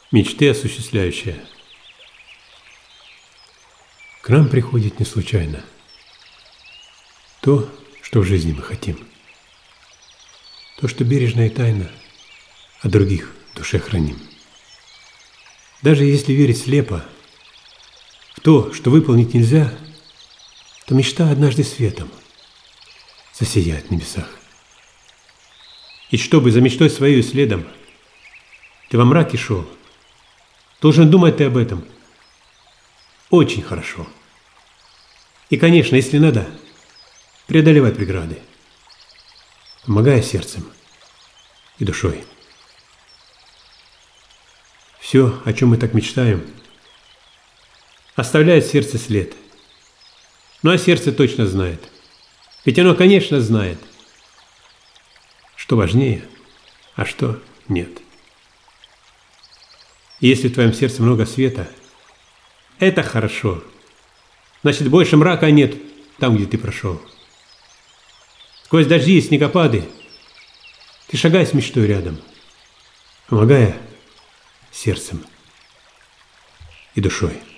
мечты осуществляющая, к нам приходит не случайно то, что в жизни мы хотим, то, что бережно и тайно о других в душе храним. Даже если верить слепо в то, что выполнить нельзя, то мечта однажды светом засияет в небесах. И чтобы за мечтой своей следом ты во мраке шел, должен думать ты об этом очень хорошо. И, конечно, если надо, преодолевать преграды, помогая сердцем и душой. Все, о чем мы так мечтаем, оставляет в сердце след. Ну а сердце точно знает. Ведь оно, конечно, знает, что важнее, а что нет. И если в твоем сердце много света, это хорошо. Значит, больше мрака нет там, где ты прошел. Сквозь дожди и снегопады ты шагай с мечтой рядом, помогая сердцем и душой.